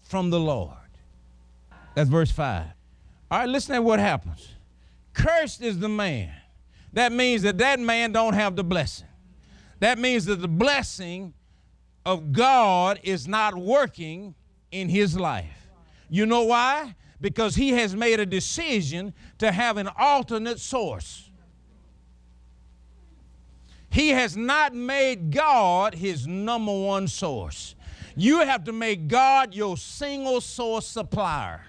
from the Lord. That's verse 5. All right, listen to what happens. Cursed is the man. That means that that man don't have the blessing. That means that the blessing of God is not working in his life. You know why? Because he has made a decision to have an alternate source. He has not made God his number one source. You have to make God your single source supplier.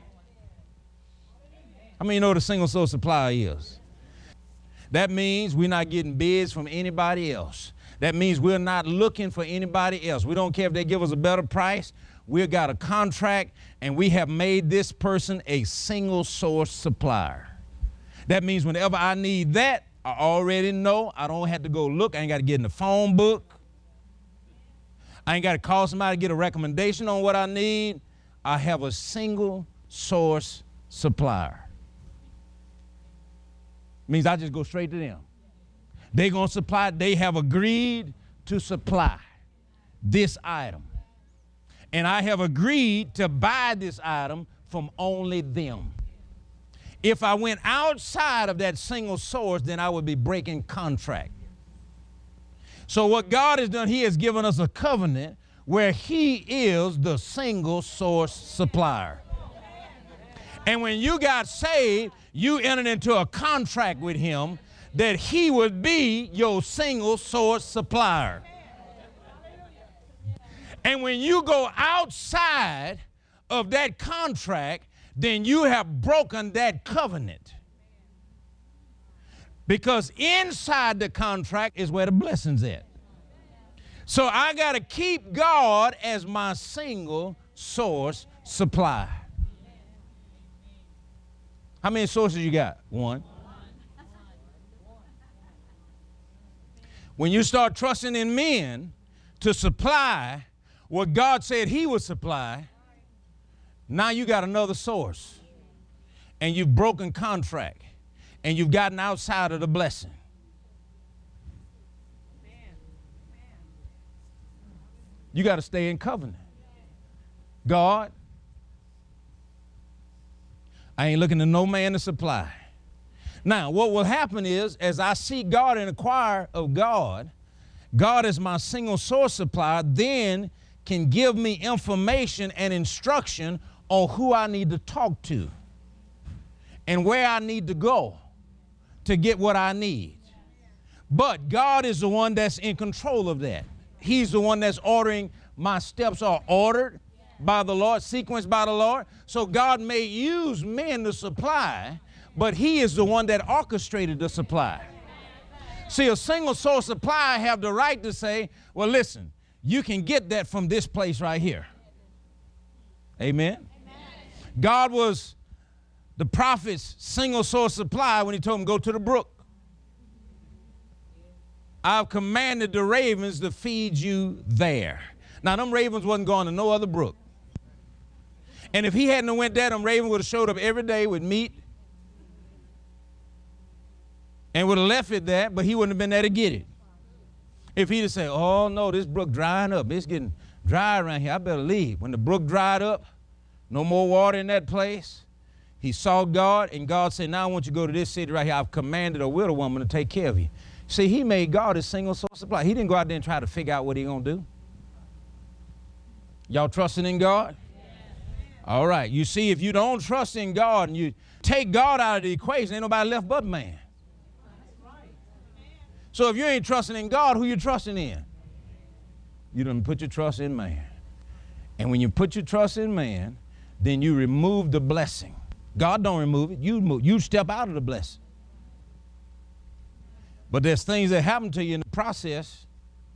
How many know what a single source supplier is? That means we're not getting bids from anybody else. That means we're not looking for anybody else. We don't care if they give us a better price. We've got a contract, and we have made this person a single source supplier. That means whenever I need that, I already know. I don't have to go look. I ain't got to get in the phone book. I ain't got to call somebody to get a recommendation on what I need. I have a single source supplier. Means I just go straight to them. They're going to supply. They have agreed to supply this item. And I have agreed to buy this item from only them. If I went outside of that single source, then I would be breaking contract. So what God has done, he has given us a covenant where he is the single source supplier. And when you got saved, you entered into a contract with him that he would be your single source supplier. And when you go outside of that contract, then you have broken that covenant. Because inside the contract is where the blessing's at. So I got to keep God as my single source supply. How many sources you got? One. When you start trusting in men to supply what God said he would supply, now you got another source. And you've broken contract. And you've gotten outside of the blessing. You got to stay in covenant. God, I ain't looking to no man to supply. Now, what will happen is, as I seek God and inquire of God, God is my single source supplier, then can give me information and instruction on who I need to talk to and where I need to go to get what I need. But God is the one that's in control of that. He's the one that's ordering. My steps are ordered by the Lord, sequenced by the Lord. So God may use men to supply, but he is the one that orchestrated the supply. See, a single source supplier have the right to say, well, listen, you can get that from this place right here. Amen? God was the prophet's single source supply when he told him, go to the brook. I've commanded the ravens to feed you there. Now, them ravens wasn't going to no other brook. And if he hadn't went there, them ravens would have showed up every day with meat and would have left it there, but he wouldn't have been there to get it. If he'd have said, oh, no, this brook drying up. It's getting dry around here. I better leave. When the brook dried up, no more water in that place. He saw God, and God said, now I want you to go to this city right here. I've commanded a widow woman to take care of you. See, he made God his single source supply. He didn't go out there and try to figure out what he's going to do. Y'all trusting in God? Yes. All right. You see, if you don't trust in God and you take God out of the equation, ain't nobody left but man. So if you ain't trusting in God, who you trusting in? You done put your trust in man. And when you put your trust in man, then you remove the blessing. God don't remove it. You step out of the blessing. But there's things that happen to you in the process.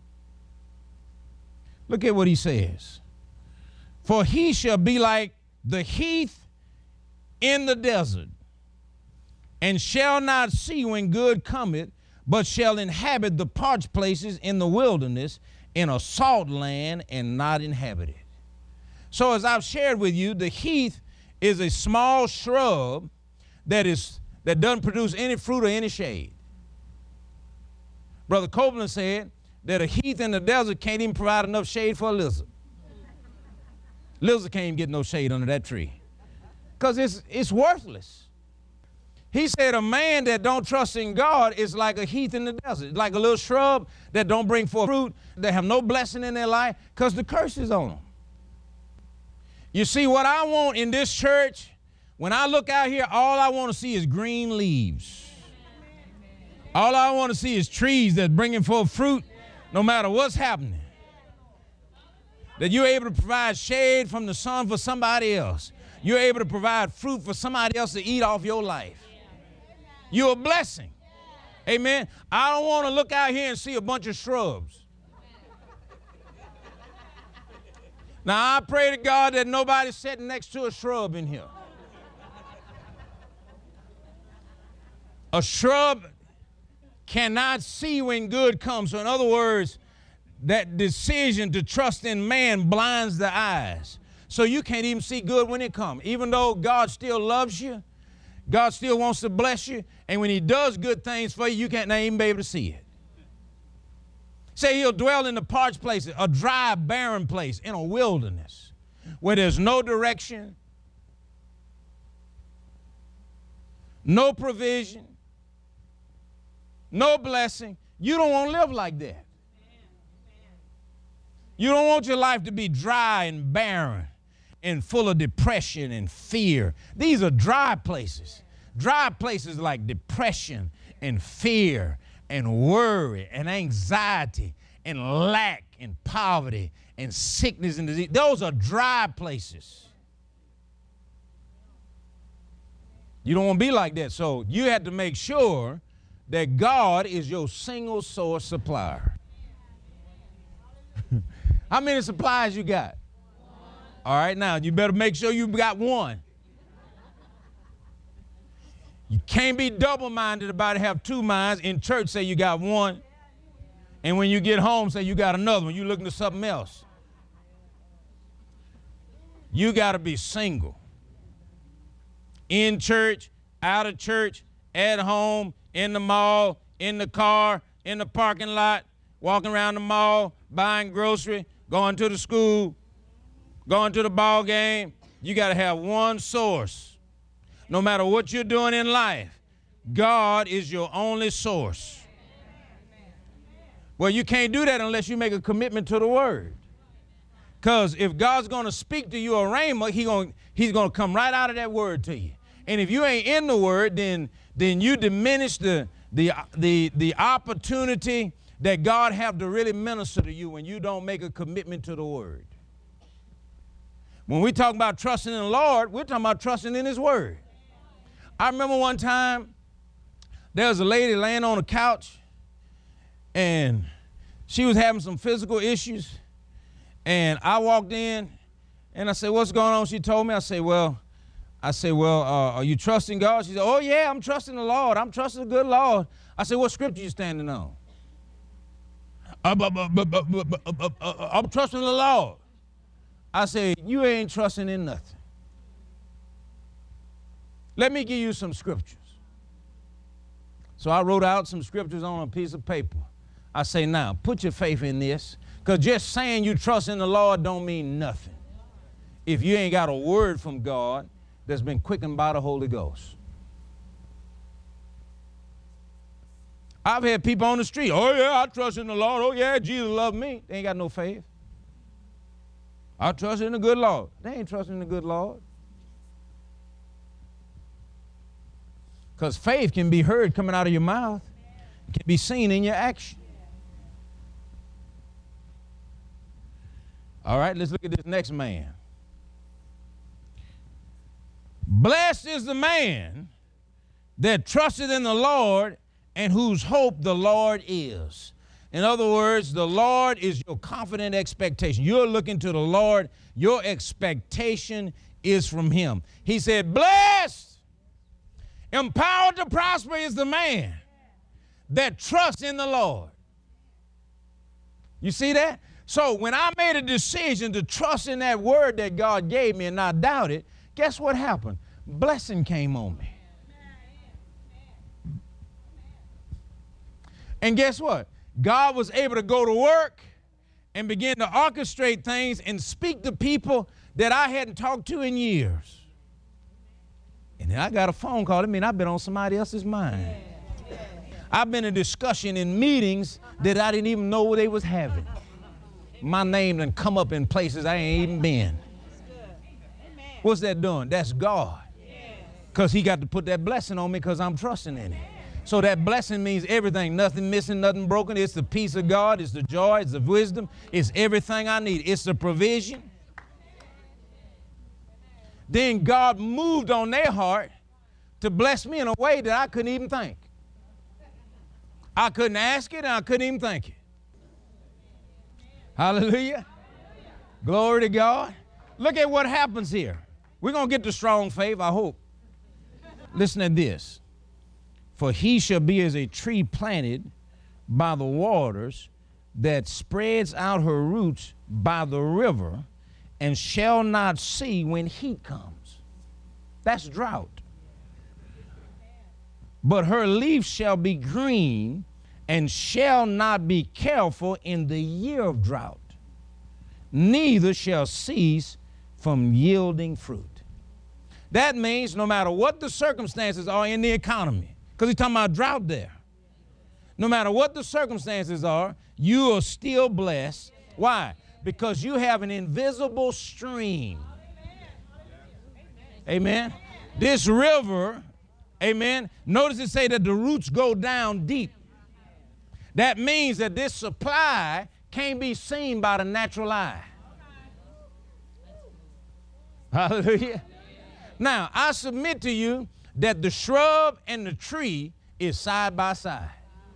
Look at what he says. For he shall be like the heath in the desert, and shall not see when good cometh, but shall inhabit the parched places in the wilderness, in a salt land and not inhabited. So as I've shared with you, the heath is a small shrub that doesn't produce any fruit or any shade. Brother Copeland said that a heath in the desert can't even provide enough shade for a lizard. Lizard can't even get no shade under that tree because it's worthless. He said a man that don't trust in God is like a heath in the desert, like a little shrub that don't bring forth fruit, that have no blessing in their life because the curse is on them. You see, what I want in this church, when I look out here, all I want to see is green leaves. All I want to see is trees that's bringing forth fruit no matter what's happening. That you're able to provide shade from the sun for somebody else. You're able to provide fruit for somebody else to eat off your life. You're a blessing. Amen. I don't want to look out here and see a bunch of shrubs. Now, I pray to God that nobody's sitting next to a shrub in here. A shrub cannot see when good comes. So in other words, that decision to trust in man blinds the eyes. So you can't even see good when it comes. Even though God still loves you, God still wants to bless you, and when he does good things for you, you can't even be able to see it. Say he'll dwell in the parched places, a dry, barren place, in a wilderness, where there's no direction, no provision, no blessing. You don't want to live like that. You don't want your life to be dry and barren and full of depression and fear. These are dry places. Dry places like depression and fear and worry and anxiety and lack and poverty and sickness and disease. Those are dry places. You don't want to be like that. So you have to make sure that God is your single source supplier. How many supplies you got? All right, now you better make sure you got one. You can't be double-minded about it, have two minds. In church, say you got one. And when you get home, say you got another one. You're looking to something else. You got to be single. In church, out of church, at home, in the mall, in the car, in the parking lot, walking around the mall, buying grocery, going to the school, going to the ball game. You got to have one source. No matter what you're doing in life, God is your only source. Well, you can't do that unless you make a commitment to the word. Because if God's going to speak to you a rhema, he's going to come right out of that word to you. And if you ain't in the word, then you diminish the opportunity that God have to really minister to you when you don't make a commitment to the word. When we talk about trusting in the Lord, we're talking about trusting in his word. I remember one time there was a lady laying on a couch and she was having some physical issues, and I walked in and I said, "What's going on?" She told me. I said, well, are you trusting God? She said, "Oh yeah, I'm trusting the Lord. I'm trusting the good Lord." I said, "What scripture you standing on?" I'm trusting the Lord. I said, "You ain't trusting in nothing. Let me give you some scriptures." So I wrote out some scriptures on a piece of paper. I say, now, put your faith in this, because just saying you trust in the Lord don't mean nothing if you ain't got a word from God that's been quickened by the Holy Ghost. I've had people on the street, "Oh yeah, I trust in the Lord. Oh yeah, Jesus loved me." They ain't got no faith. "I trust in the good Lord." They ain't trusting in the good Lord. Because faith can be heard coming out of your mouth. It can be seen in your action. All right, let's look at this next man. Blessed is the man that trusteth in the Lord and whose hope the Lord is. In other words, the Lord is your confident expectation. You're looking to the Lord. Your expectation is from him. He said, blessed, empowered to prosper is the man that trusts in the Lord. You see that? So when I made a decision to trust in that word that God gave me and not doubt it, guess what happened? Blessing came on me. And guess what? God was able to go to work and begin to orchestrate things and speak to people that I hadn't talked to in years. And then I got a phone call. I mean, I've been on somebody else's mind. I've been in discussion in meetings that I didn't even know they was having. My name done come up in places I ain't even been. What's that doing? That's God. Because he got to put that blessing on me because I'm trusting in him. So that blessing means everything, nothing missing, nothing broken. It's the peace of God, it's the joy, it's the wisdom, it's everything I need. It's the provision. Then God moved on their heart to bless me in a way that I couldn't even think. I couldn't ask it and I couldn't even think it. Hallelujah. Glory to God. Look at what happens here. We're going to get to strong faith, I hope. Listen to this. For he shall be as a tree planted by the waters that spreads out her roots by the river and shall not see when heat comes. That's drought. But her leaf shall be green and shall not be careful in the year of drought, neither shall cease from yielding fruit. That means no matter what the circumstances are in the economy, because he's talking about drought there. No matter what the circumstances are, you are still blessed. Why? Because you have an invisible stream. Amen. This river, amen, notice it say that the roots go down deep. That means that this supply can't be seen by the natural eye. Hallelujah. Now, I submit to you that the shrub and the tree is side by side.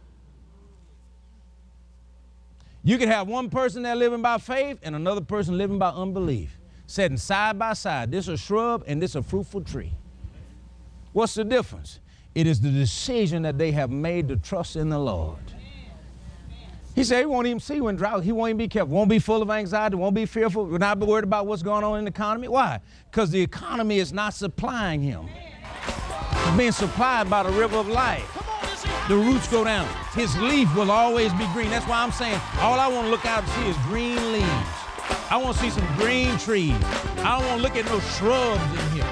You can have one person that living by faith and another person living by unbelief, sitting side by side. This is a shrub and this is a fruitful tree. What's the difference? It is the decision that they have made to trust in the Lord. He said he won't even see when drought. He won't even be careful. Won't be full of anxiety. Won't be fearful. Will not be worried about what's going on in the economy. Why? Because the economy is not supplying him. He's being supplied by the river of life. The roots go down. His leaf will always be green. That's why I'm saying all I want to look out and see is green leaves. I want to see some green trees. I don't want to look at no shrubs in here.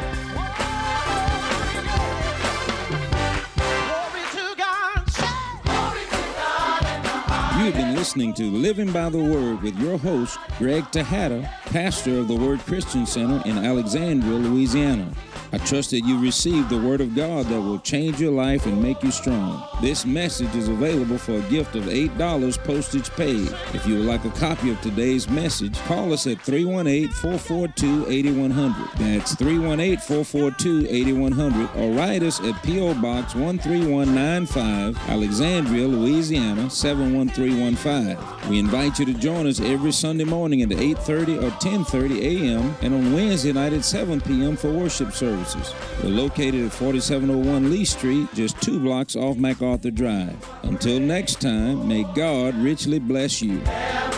You've been listening to Living by the Word with your host, Greg Tejada, pastor of the Word Christian Center in Alexandria, Louisiana. I trust that you received the Word of God that will change your life and make you strong. This message is available for a gift of $8 postage paid. If you would like a copy of today's message, call us at 318-442-8100. That's 318-442-8100, or write us at P.O. Box 13195, Alexandria, Louisiana 71315. We invite you to join us every Sunday morning at 8:30 or 10:30 a.m. and on Wednesday night at 7 p.m. for worship services. We're located at 4701 Lee Street, just 2 blocks off MacArthur Drive. Until next time, may God richly bless you.